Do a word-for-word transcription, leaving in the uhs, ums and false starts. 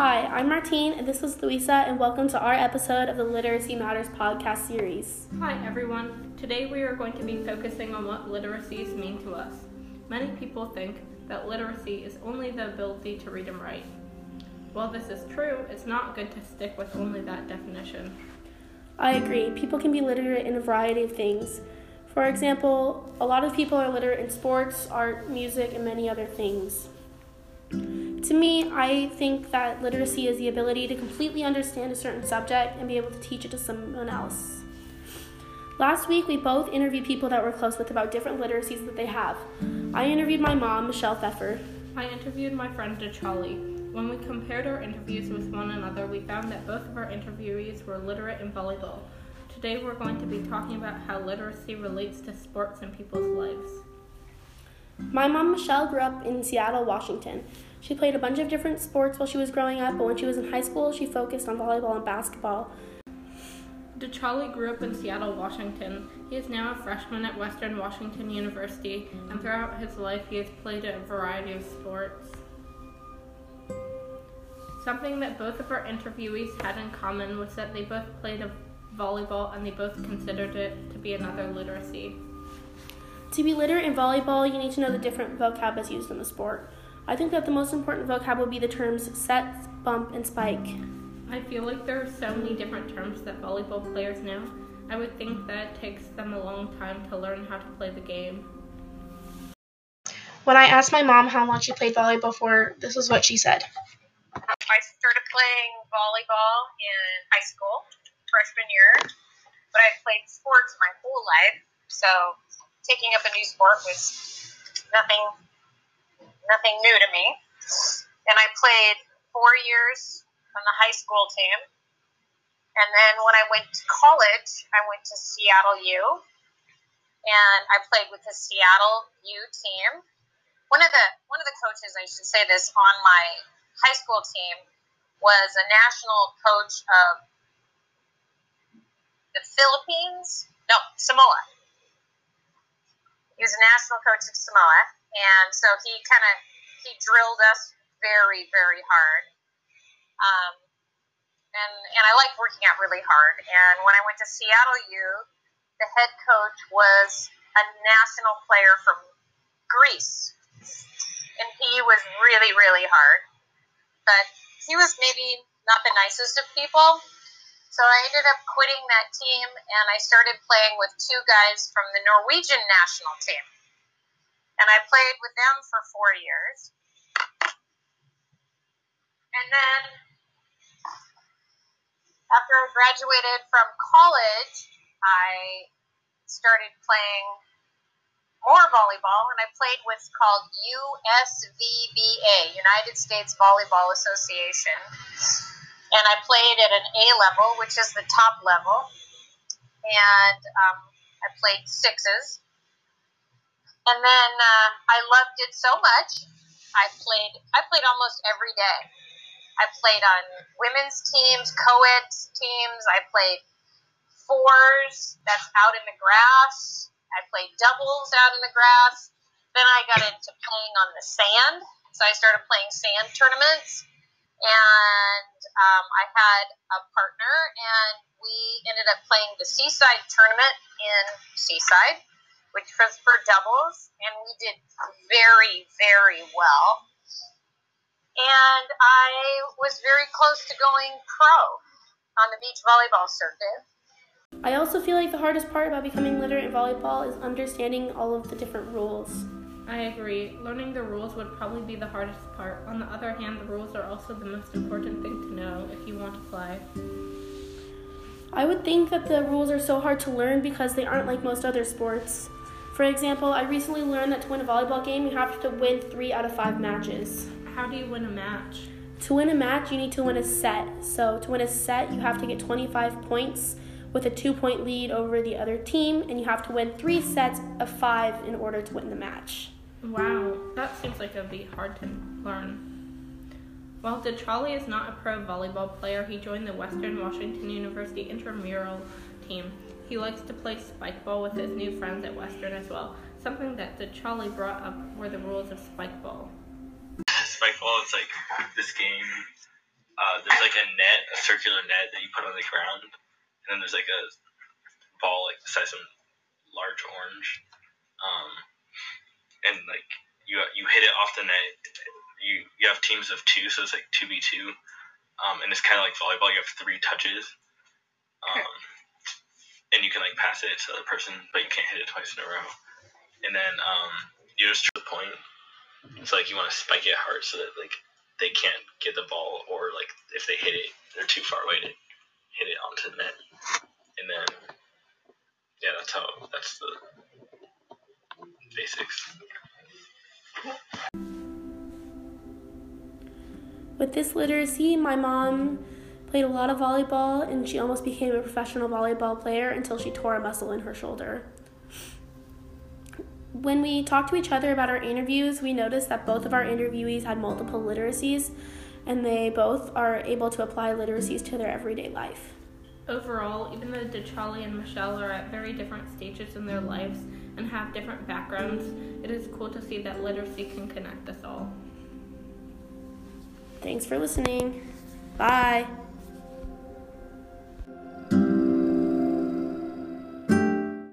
Hi, I'm Martine, and this is Louisa, and welcome to our episode of the Literacy Matters podcast series. Hi, everyone. Today we are going to be focusing on what literacies mean to us. Many people think that literacy is only the ability to read and write. While this is true, it's not good to stick with only that definition. I agree. People can be literate in a variety of things. For example, a lot of people are literate in sports, art, music, and many other things. To me, I think that literacy is the ability to completely understand a certain subject and be able to teach it to someone else. Last week, we both interviewed people that we're close with about different literacies that they have. I interviewed my mom, Michelle Pfeffer. I interviewed my friend DeCharlie. When we compared our interviews with one another, we found that both of our interviewees were literate in volleyball. Today, we're going to be talking about how literacy relates to sports in people's lives. My mom, Michelle, grew up in Seattle, Washington. She played a bunch of different sports while she was growing up, but when she was in high school, she focused on volleyball and basketball. DeCharlie grew up in Seattle, Washington. He is now a freshman at Western Washington University, and throughout his life, he has played a variety of sports. Something that both of our interviewees had in common was that they both played a volleyball and they both considered it to be another literacy. To be literate in volleyball, you need to know the different vocab that's used in the sport. I think that the most important vocab would be the terms set, bump, and spike. I feel like there are so many different terms that volleyball players know. I would think that it takes them a long time to learn how to play the game. When I asked my mom how long she played volleyball for, this is what she said. I started playing volleyball in high school, freshman year, but I've played sports my whole life, so taking up a new sport was nothing nothing new to me. And I played four years on the high school team, and then when I went to college, I went to Seattle U, and I played with the Seattle U team. One of the one of the coaches, I should say this, on my high school team was a national coach of the Philippines, no, Samoa. He was a national coach of Samoa, and so he kind of, he drilled us very, very hard. Um, and, and I like working out really hard. And when I went to Seattle U, the head coach was a national player from Greece. And he was really, really hard. But he was maybe not the nicest of people. So I ended up quitting that team, and I started playing with two guys from the Norwegian national team. And I played with them for four years. And then after I graduated from college, I started playing more volleyball, and I played what's called U S V B A, United States Volleyball Association. And I played at an A level, which is the top level, and um, I played sixes. And then uh, I loved it so much, I played I played almost every day. I played on women's teams, co-ed teams. I played fours, that's out in the grass. I played doubles out in the grass. Then I got into playing on the sand, so I started playing sand tournaments. And um, I had a partner, and we ended up playing the Seaside tournament in Seaside, which was for doubles, and we did very, very well. And I was very close to going pro on the beach volleyball circuit. I also feel like the hardest part about becoming literate in volleyball is understanding all of the different rules. I agree. Learning the rules would probably be the hardest part. On the other hand, the rules are also the most important thing to know if you want to play. I would think that the rules are so hard to learn because they aren't like most other sports. For example, I recently learned that to win a volleyball game, you have to win three out of five matches. How do you win a match? To win a match, you need to win a set. So to win a set, you have to get twenty-five points with a two-point lead over the other team, and you have to win three sets of five in order to win the match. Wow, that seems like it would be hard to learn. While DeCharlie is not a pro volleyball player, he joined the Western Washington University intramural team. He likes to play spike ball with his new friends at Western as well. Something that DeCharlie brought up were the rules of spike ball. Spike ball is like this game uh, there's like a net, a circular net that you put on the ground, and then there's like a ball like the size of a large orange, um, and like you you hit it off the net. You you have teams of two, so it's like two v two, um, and it's kind of like volleyball. You have three touches, um, and you can like pass it to the other person, but you can't hit it twice in a row. And then um, you just to the point. So like you want to spike it hard so that like they can't get the ball, or like if they hit it, they're too far away to hit it onto the net. And then yeah, that's how that's the basics. With this literacy, my mom played a lot of volleyball, and she almost became a professional volleyball player until she tore a muscle in her shoulder. When we talked to each other about our interviews, we noticed that both of our interviewees had multiple literacies, and they both are able to apply literacies to their everyday life. Overall, even though DeCharlie and Michelle are at very different stages in their lives and have different backgrounds, it is cool to see that literacy can connect us all. Thanks for listening. Bye.